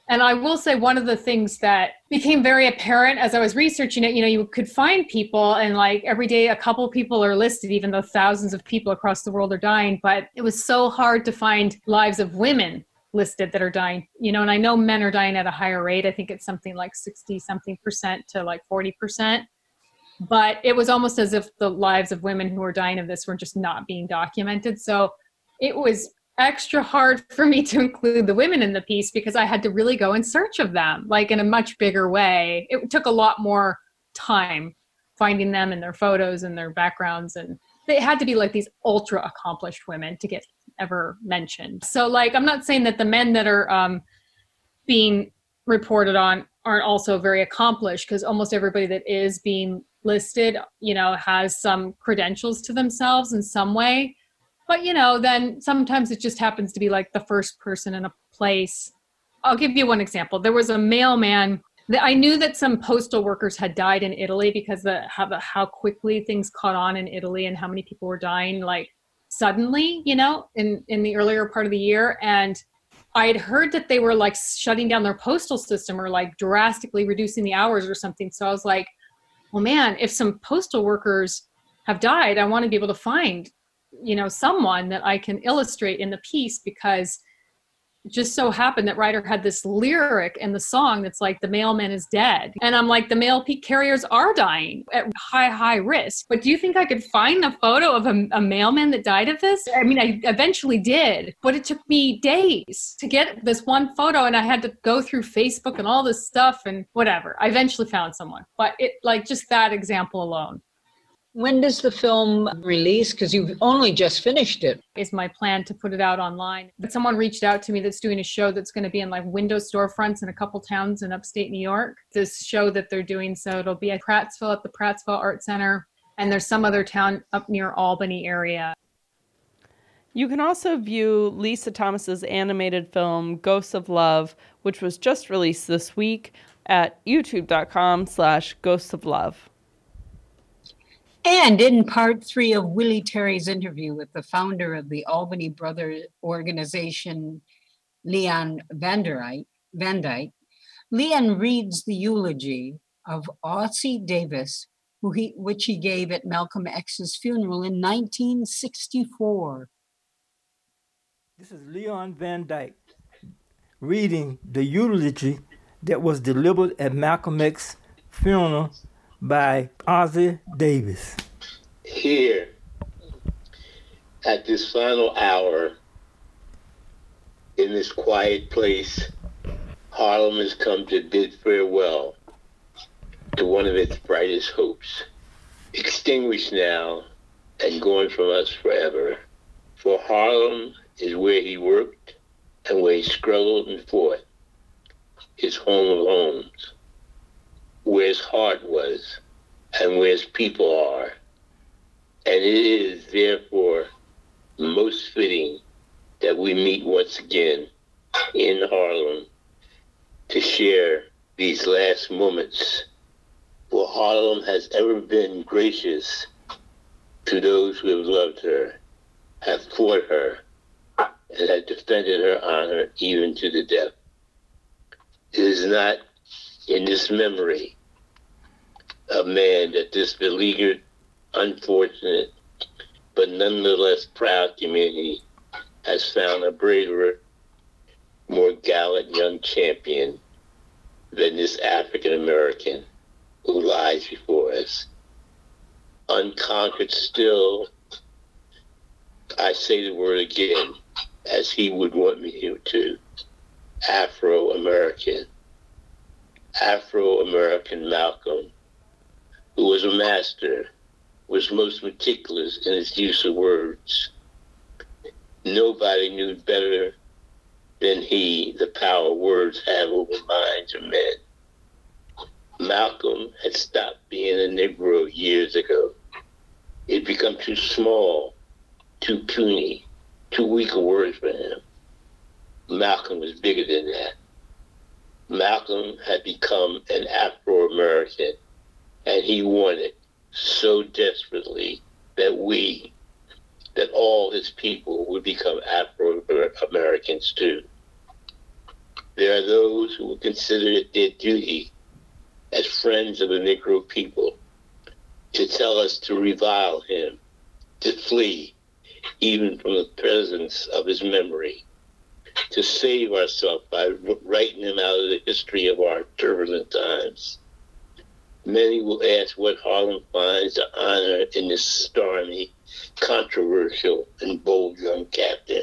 And I will say one of the things that became very apparent as I was researching it, you know, you could find people and like every day a couple people are listed, even though thousands of people across the world are dying. But it was so hard to find lives of women listed that are dying, you know, and I know men are dying at a higher rate. I think it's something like sixty something percent to like forty percent. But it was almost as if the lives of women who were dying of this were just not being documented. So it was extra hard for me to include the women in the piece because I had to really go in search of them, like in a much bigger way. It took a lot more time finding them and their photos and their backgrounds. And they had to be like these ultra accomplished women to get ever mentioned. So like, I'm not saying that the men that are um, being reported on aren't also very accomplished, because almost everybody that is being listed, you know, has some credentials to themselves in some way. But, you know, then sometimes it just happens to be like the first person in a place. I'll give you one example. There was a mailman. I knew that some postal workers had died in Italy because of how, how quickly things caught on in Italy and how many people were dying like suddenly, you know, in, in the earlier part of the year. And I had heard that they were like shutting down their postal system or like drastically reducing the hours or something. So I was like, well, man, if some postal workers have died, I want to be able to find, you know, someone that I can illustrate in the piece, because it just so happened that Ryder had this lyric in the song that's like, the mailman is dead. And I'm like, the mail carriers are dying at high, high risk. But do you think I could find a photo of a, a mailman that died of this? I mean, I eventually did, but it took me days to get this one photo, and I had to go through Facebook and all this stuff and whatever. I eventually found someone, but it like just that example alone. When does the film release? Because you've only just finished it. Is my plan to put it out online. But someone reached out to me that's doing a show that's going to be in like window storefronts in a couple towns in upstate New York. This show that they're doing, so it'll be at Prattsville at the Prattsville Art Center. And there's some other town up near Albany area. You can also view Lisa Thomas's animated film Ghosts of Love, which was just released this week at youtube.com slash ghosts of love. And in part three of Willie Terry's interview with the founder of the Albany Brothers organization, Leon Van Dyke, Leon reads the eulogy of Ossie Davis, who he, which he gave at Malcolm X's funeral in nineteen sixty-four. This is Leon Van Dyke reading the eulogy that was delivered at Malcolm X's funeral by Ossie Davis. Here, at this final hour, in this quiet place, Harlem has come to bid farewell to one of its brightest hopes, extinguished now and gone from us forever. For Harlem is where he worked and where he struggled and fought, his home of homes, where his heart was and where his people are. And it is therefore most fitting that we meet once again in Harlem to share these last moments. For Harlem has ever been gracious to those who have loved her, have fought her, and have defended her honor even to the death. It is not in this memory of man that this beleaguered, unfortunate, but nonetheless proud community has found a braver, more gallant young champion than this African American who lies before us. Unconquered still, I say the word again, as he would want me to, Afro-American. Afro-American Malcolm, who was a master, was most meticulous in his use of words. Nobody knew better than he the power words have over minds of men. Malcolm had stopped being a Negro years ago. It had become too small, too puny, too weak a word for him. Malcolm was bigger than that. Malcolm had become an Afro-American, and he wanted so desperately that we, that all his people would become Afro-Americans too. There are those who will consider it their duty as friends of the Negro people to tell us to revile him, to flee even from the presence of his memory, to save ourselves by writing him out of the history of our turbulent times. Many will ask what Harlem finds to honor in this stormy, controversial, and bold young captain.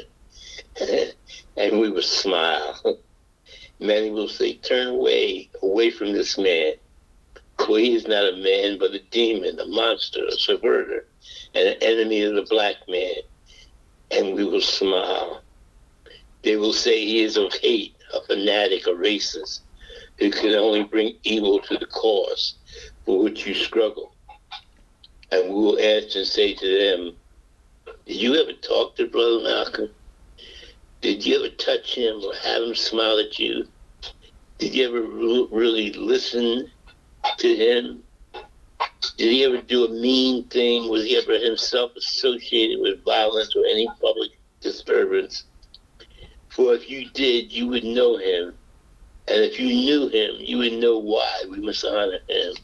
And we will smile. Many will say, turn away, away from this man. For he is not a man, but a demon, a monster, a subverter, and an enemy of the black man. And we will smile. They will say he is of hate, a fanatic, a racist, who can only bring evil to the cause for which you struggle. And we will answer and say to them, did you ever talk to Brother Malcolm? Did you ever touch him or have him smile at you? Did you ever re- really listen to him? Did he ever do a mean thing? Was he ever himself associated with violence or any public disturbance? For if you did, you would know him. And if you knew him, you would know why we must honor him.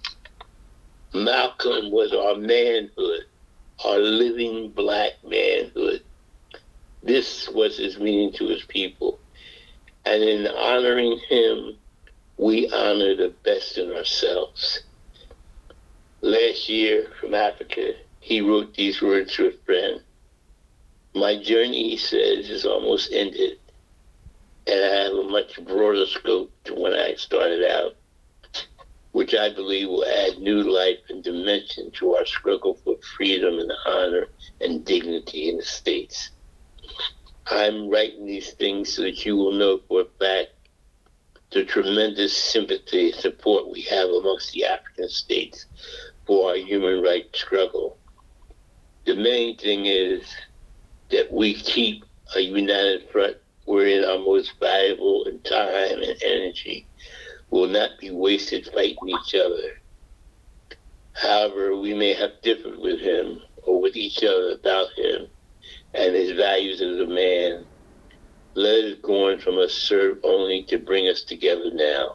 Malcolm was our manhood, our living black manhood. This was his meaning to his people. And in honoring him, we honor the best in ourselves. Last year from Africa, he wrote these words to a friend. My journey, he says, is almost ended. And I have a much broader scope to when I started out, which I believe will add new life and dimension to our struggle for freedom and honor and dignity in the States. I'm writing these things so that you will know for a fact the tremendous sympathy and support we have amongst the African states for our human rights struggle. The main thing is that we keep a united front wherein our most valuable in time and energy will not be wasted fighting each other. However, we may have differed with him or with each other about him and his values as a man. Let it go on from us serve only to bring us together now.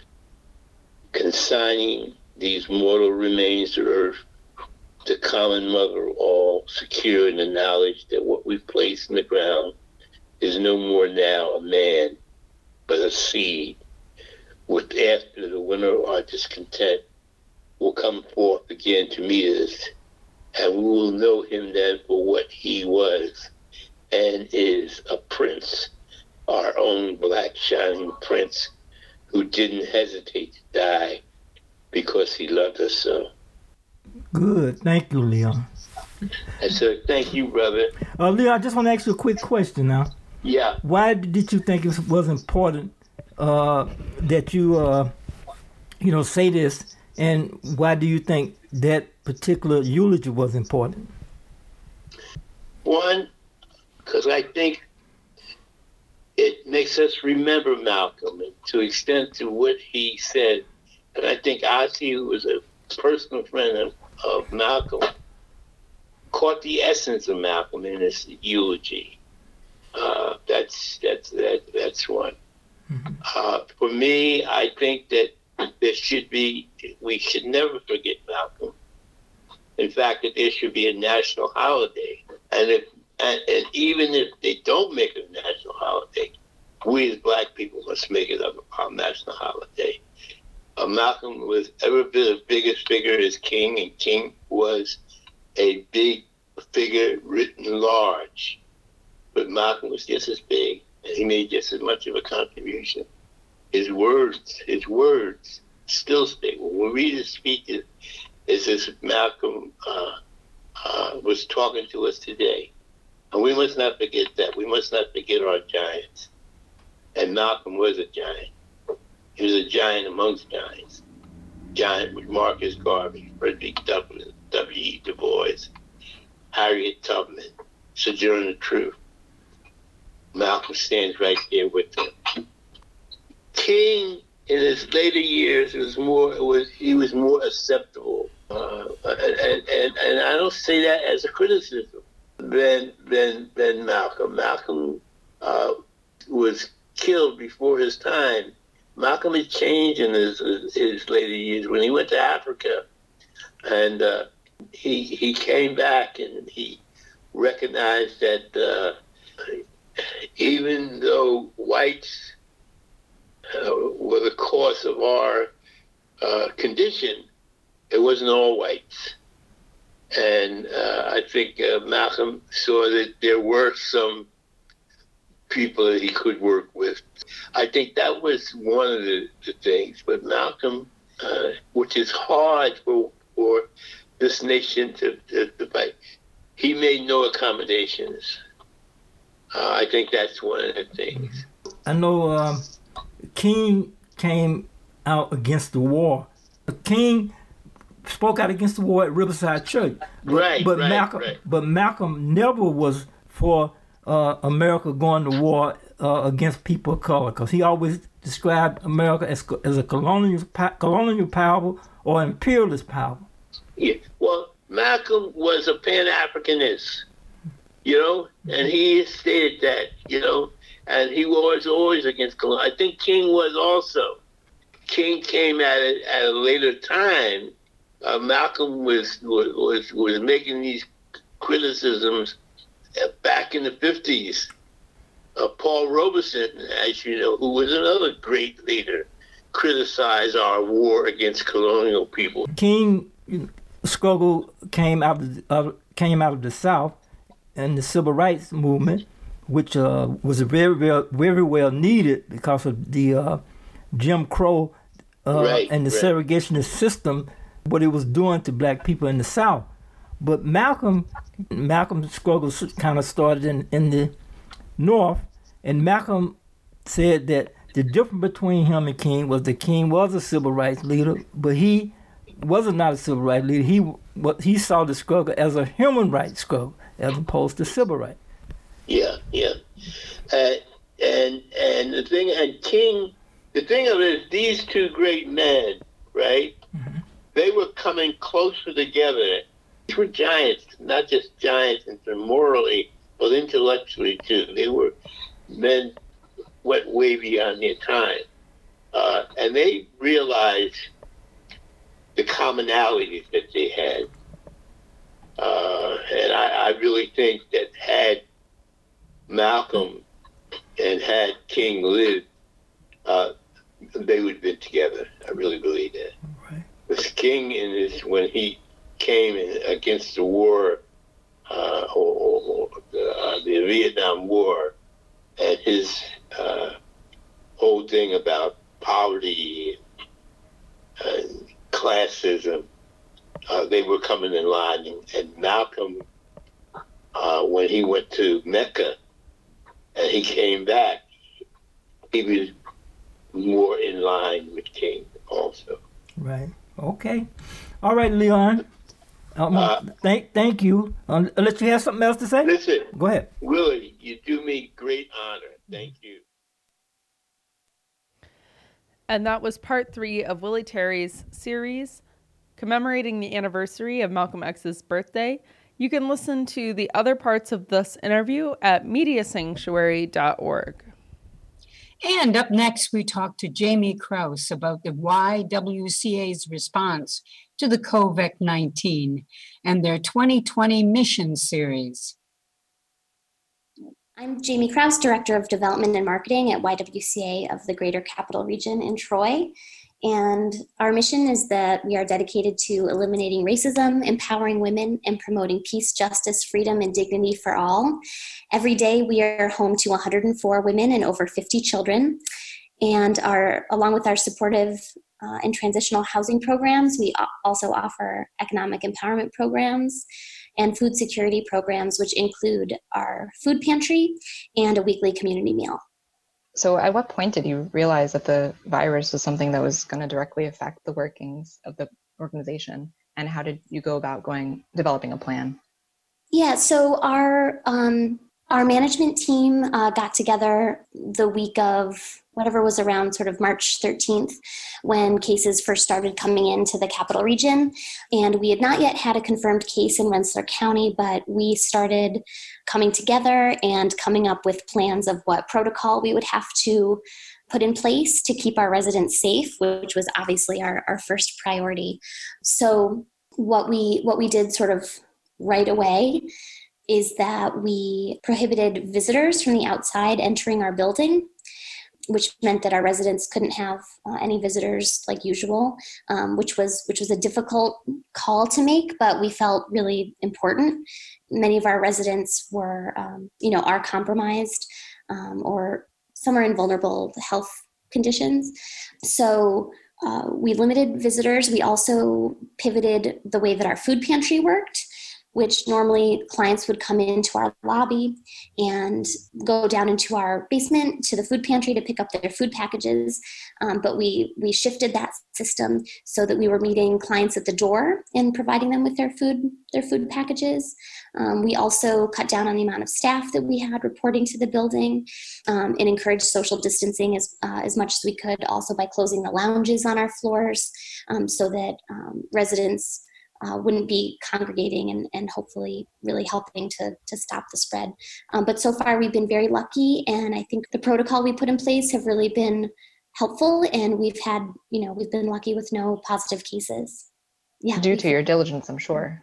Consigning these mortal remains to earth, the common mother of all, secure in the knowledge that what we've placed in the ground is no more now a man, but a seed, which after the winter of our discontent will come forth again to meet us, and we will know him then for what he was and is, a prince, our own black shining prince who didn't hesitate to die because he loved us so. Good. Thank you, Leon. I said, thank you, brother. Uh, Leon, I just want to ask you a quick question now. Yeah. Why did you think it was important uh, that you, uh, you know, say this, and why do you think that particular eulogy was important? One, because I think it makes us remember Malcolm and to extent to what he said. And I think Ozzy, who was a personal friend of, of Malcolm, caught the essence of Malcolm in this eulogy. Uh, that's that's that, that's one. Mm-hmm. Uh, for me, I think that there should be, we should never forget Malcolm. In fact, that there should be a national holiday. And if and, and even if they don't make it a national holiday, we as black people must make it a, our national holiday. Uh, Malcolm was ever been the biggest figure as King, and King was a big figure written large. But Malcolm was just as big, and he made just as much of a contribution. His words, his words still stay. When we read his speeches, it's as if Malcolm uh, uh, was talking to us today. And we must not forget that. We must not forget our giants. And Malcolm was a giant. He was a giant amongst giants. Giant with Marcus Garvey, Frederick Douglass, W E Du Bois, Harriet Tubman, Sojourner Truth. Malcolm stands right there with them. King, in his later years, was more was he was more acceptable, uh, and, and and I don't say that as a criticism than than than Malcolm. Malcolm uh, was killed before his time. Malcolm had changed in his, his later years when he went to Africa. And uh, he he came back and he recognized that uh, even though whites uh, were the cause of our uh, condition, it wasn't all whites. And uh, I think uh, Malcolm saw that there were some people that he could work with. I think that was one of the, the things. But Malcolm, uh, which is hard for, for this nation to, to, to fight, he made no accommodations. Uh, I think that's one of the things. I know um, King came out against the war. King spoke out against the war at Riverside Church. But, right, but right, Malcolm, right. But Malcolm never was for uh, America going to war uh, against people of color, because he always described America as as a colonial colonial power or imperialist power. Yeah. Well, Malcolm was a Pan-Africanist, you know, and he stated that, you know, and he was always against colonial. I think King was also. King came at it at a later time. Uh, Malcolm was, was was making these criticisms back in the fifties. Uh, Paul Robeson, as you know, who was another great leader, criticized our war against colonial people. King struggle came out of, uh, came out of the South, and the Civil Rights Movement, which uh, was very, very, very well needed because of the uh, Jim Crow uh, right, and the right. segregationist system, what it was doing to black people in the South. But Malcolm, Malcolm's struggle kind of started in, in the North, and Malcolm said that the difference between him and King was that King was a civil rights leader, but he was not a civil rights leader. He what he saw the struggle as a human rights struggle as opposed to civil rights. Yeah, yeah, uh, and and the thing and King, the thing of it is these two great men, right? Mm-hmm. They were coming closer together. These were giants, not just giants morally, but intellectually too. They were men went way beyond their time, uh, and they realized the commonalities that they had. Uh, and I, I really think that had Malcolm and had King lived, uh, they would have been together. I really believe that. Right. Because King, in this, when he came in against the war, uh, or, or, or the, uh, the Vietnam War, and his uh, whole thing about poverty and classism, uh, they were coming in line. And, and Malcolm, uh, when he went to Mecca and he came back, he was more in line with King also. Right. Okay. All right, Leon. Um, uh, thank, thank you. Um, unless you have something else to say. Listen. Go ahead. Willie, you do me great honor. Thank you. And that was part three of Willie Terry's series commemorating the anniversary of Malcolm X's birthday. You can listen to the other parts of this interview at media sanctuary dot org. And up next, we talk to Jamie Krause about the Y W C A's response to the COVID nineteen and their twenty twenty mission series. I'm Jamie Krause, Director of Development and Marketing at Y W C A of the Greater Capital Region in Troy. And our mission is that we are dedicated to eliminating racism, empowering women, and promoting peace, justice, freedom, and dignity for all. Every day, we are home to one hundred four women and over fifty children. And our, along with our supportive uh, and transitional housing programs, we also offer economic empowerment programs and food security programs, which include our food pantry and a weekly community meal. So at what point did you realize that the virus was something that was going to directly affect the workings of the organization? And how did you go about going developing a plan? Yeah, so our um, Our management team uh, got together the week of whatever was around sort of March thirteenth when cases first started coming into the Capital Region. And we had not yet had a confirmed case in Rensselaer County, but we started coming together and coming up with plans of what protocol we would have to put in place to keep our residents safe, which was obviously our, our first priority. So what we what we did sort of right away is that we prohibited visitors from the outside entering our building, which meant that our residents couldn't have uh, any visitors like usual, um, which was which was a difficult call to make, but we felt really important. Many of our residents were, um, you know, are compromised um, or some are in vulnerable health conditions. So uh, we limited visitors. We also pivoted the way that our food pantry worked, which normally clients would come into our lobby and go down into our basement to the food pantry to pick up their food packages. Um, but we we shifted that system so that we were meeting clients at the door and providing them with their food their food packages. Um, we also cut down on the amount of staff that we had reporting to the building um, and encouraged social distancing as uh, as much as we could, also by closing the lounges on our floors um, so that um, residents Uh, wouldn't be congregating and, and hopefully really helping to, to stop the spread. Um, but so far we've been very lucky, and I think the protocol we put in place have really been helpful, and we've had, you know, we've been lucky with no positive cases. Yeah. Due to your diligence, I'm sure.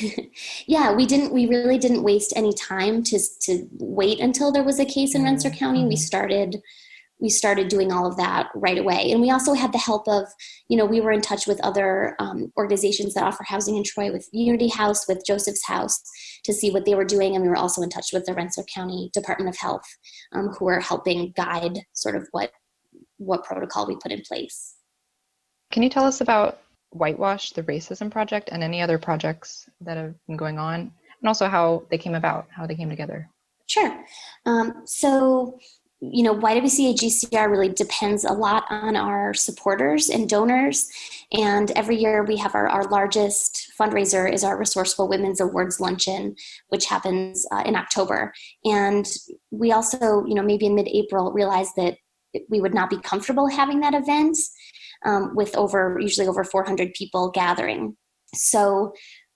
Yeah, we didn't, we really didn't waste any time to, to wait until there was a case in Rensselaer County. We started we started doing all of that right away. And we also had the help of, you know, we were in touch with other um, organizations that offer housing in Troy, with Unity House, with Joseph's House, to see what they were doing. And we were also in touch with the Rensselaer County Department of Health, um, who are helping guide sort of what, what protocol we put in place. Can you tell us about Whitewash, the Racism Project, and any other projects that have been going on, and also how they came about, how they came together? Sure. Um, so you know, Y W C A G C R really depends a lot on our supporters and donors. And every year we have our, our largest fundraiser is our Resourceful Women's Awards Luncheon, which happens uh, in October. And we also, you know, maybe in mid-April realized that we would not be comfortable having that event um, with over, usually over four hundred people gathering. So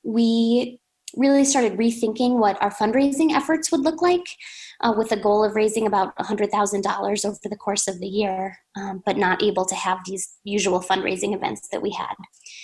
we really started rethinking what our fundraising efforts would look like, uh, with a goal of raising about one hundred thousand dollars over the course of the year, um, but not able to have these usual fundraising events that we had.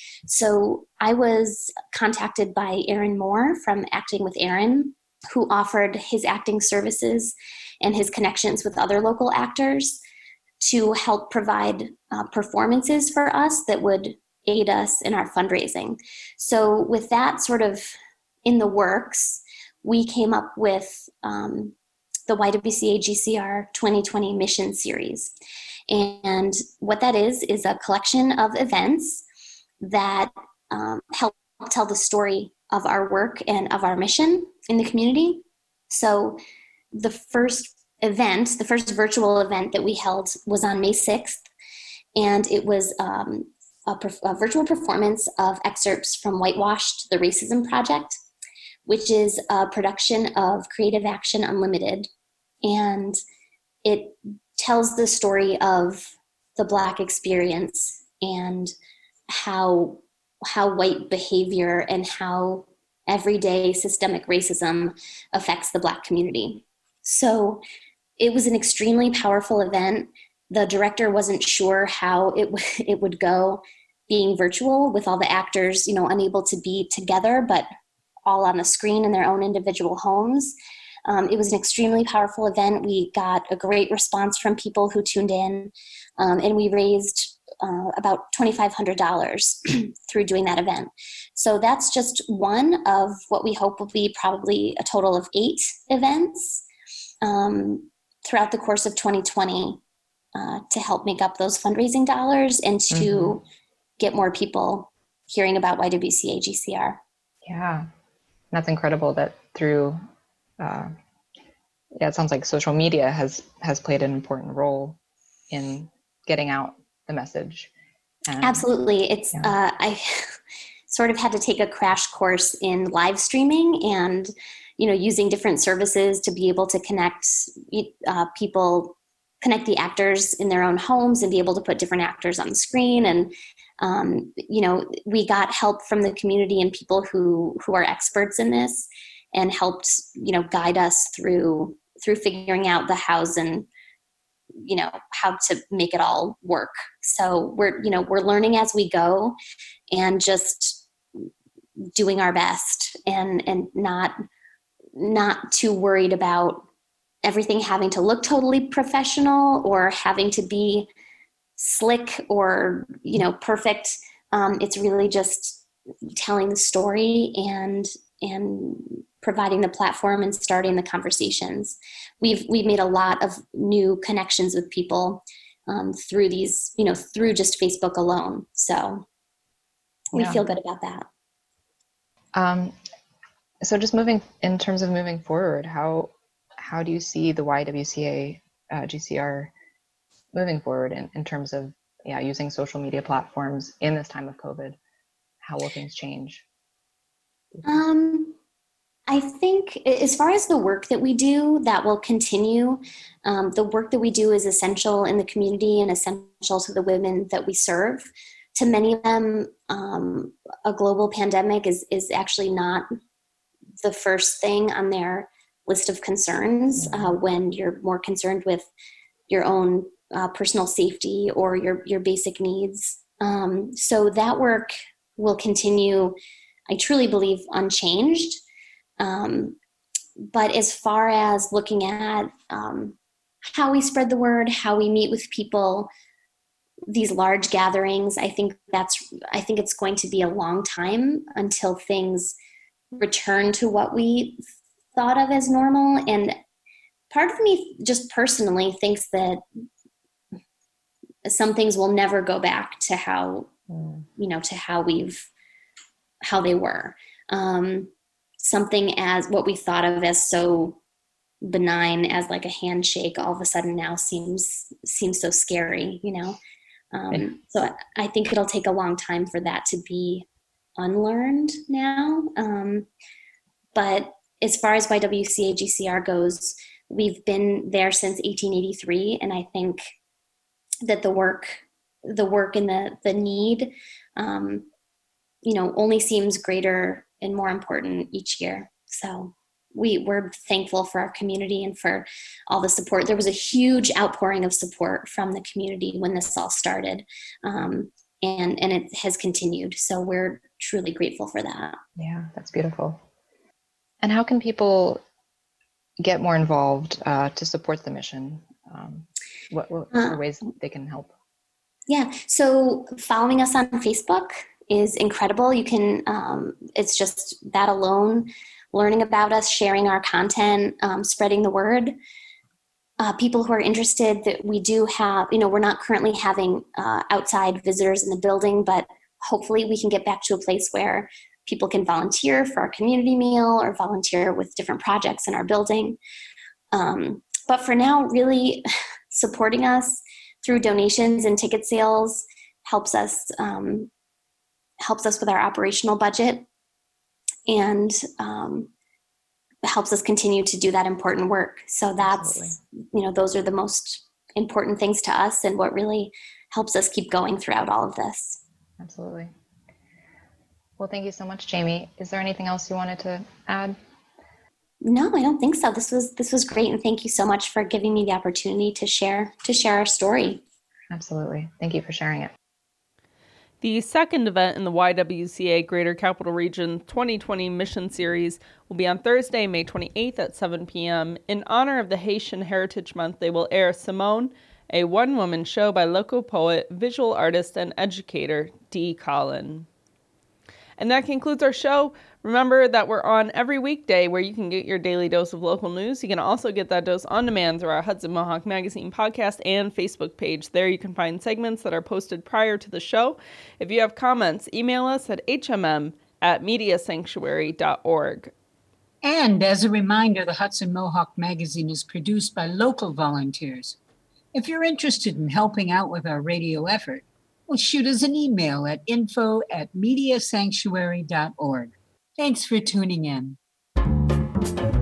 So I was contacted by Aaron Moore from Acting with Aaron, who offered his acting services and his connections with other local actors to help provide uh, performances for us that would aid us in our fundraising. So with that sort of in the works, we came up with um, the Y W C A G C R twenty twenty Mission Series. And what that is, is a collection of events that um, help tell the story of our work and of our mission in the community. So the first event, the first virtual event that we held was on May sixth, and it was um, a, a virtual performance of excerpts from Whitewashed, the Racism Project, which is a production of Creative Action Unlimited. And it tells the story of the Black experience and how, how white behavior and how everyday systemic racism affects the Black community. So it was an extremely powerful event. The director wasn't sure how it, w- it would go being virtual with all the actors, you know, unable to be together, but all on the screen in their own individual homes. Um, it was an extremely powerful event. We got a great response from people who tuned in, um, and we raised uh, about twenty-five hundred dollars through doing that event. So that's just one of what we hope will be probably a total of eight events um, throughout the course of twenty twenty uh, to help make up those fundraising dollars and to mm-hmm. get more people hearing about Y W C A G C R. Yeah. That's incredible that through, uh, yeah, it sounds like social media has, has played an important role in getting out the message. And, Absolutely. It's, yeah. uh, I sort of had to take a crash course in live streaming and, you know, using different services to be able to connect uh, people, connect the actors in their own homes and be able to put different actors on the screen. And, um, you know, we got help from the community and people who, who are experts in this and helped, you know, guide us through, through figuring out the hows and, you know, how to make it all work. So we're, you know, we're learning as we go and just doing our best and, and not, not too worried about everything having to look totally professional or having to be slick or, you know, perfect. Um, it's really just telling the story and, and providing the platform and starting the conversations. We've, we've made a lot of new connections with people um, through these, you know, through just Facebook alone. So we Yeah. feel good about that. Um, so just moving, in terms of moving forward, how, how do you see the Y W C A uh, G C R moving forward in, in terms of yeah using social media platforms in this time of COVID? How will things change? Um, I think as far as the work that we do, that will continue. Um, the work that we do is essential in the community and essential to the women that we serve. To many of them, um, a global pandemic is, is actually not the first thing on their list of concerns uh, when you're more concerned with your own uh, personal safety or your, your basic needs. Um, so that work will continue, I truly believe, unchanged. Um, but as far as looking at um, how we spread the word, how we meet with people, these large gatherings, I think that's, I think it's going to be a long time until things return to what we thought of as normal. And part of me just personally thinks that some things will never go back to how, mm. you know, to how we've, how they were. Um, something as what we thought of as so benign as like a handshake all of a sudden now seems, seems so scary, you know? Um, yeah. So I think it'll take a long time for that to be unlearned now. Um, but as far as Y W C A G C R goes, we've been there since eighteen eighty-three, and I think that the work, the work and the the need, um, you know, only seems greater and more important each year. So we we're thankful for our community and for all the support. There was a huge outpouring of support from the community when this all started, um, and and it has continued. So we're truly grateful for that. Yeah, that's beautiful. And how can people get more involved uh, to support the mission? Um, what, what are uh, ways they can help? Yeah, so following us on Facebook is incredible. You can, um, it's just that alone, learning about us, sharing our content, um, spreading the word. Uh, people who are interested, that we do have, you know, we're not currently having uh, outside visitors in the building, but hopefully we can get back to a place where people can volunteer for our community meal or volunteer with different projects in our building. Um, but for now, really supporting us through donations and ticket sales helps us um, helps us with our operational budget and um, helps us continue to do that important work. So that's, Absolutely. you know, those are the most important things to us and what really helps us keep going throughout all of this. Absolutely. Well, thank you so much, Jamie. Is there anything else you wanted to add? No, I don't think so. This was this was great, and thank you so much for giving me the opportunity to share to share our story. Absolutely. Thank you for sharing it. The second event in the Y W C A Greater Capital Region twenty twenty Mission Series will be on Thursday, May twenty-eighth at seven p.m. In honor of the Haitian Heritage Month, they will air Simone, a one-woman show by local poet, visual artist, and educator Dee Collin. And that concludes our show. Remember that we're on every weekday where you can get your daily dose of local news. You can also get that dose on demand through our Hudson Mohawk Magazine podcast and Facebook page. There you can find segments that are posted prior to the show. If you have comments, email us at h m m at media sanctuary dot org. And as a reminder, the Hudson Mohawk Magazine is produced by local volunteers. If you're interested in helping out with our radio effort, well, shoot us an email at info at media sanctuary dot org. Thanks for tuning in. Bye.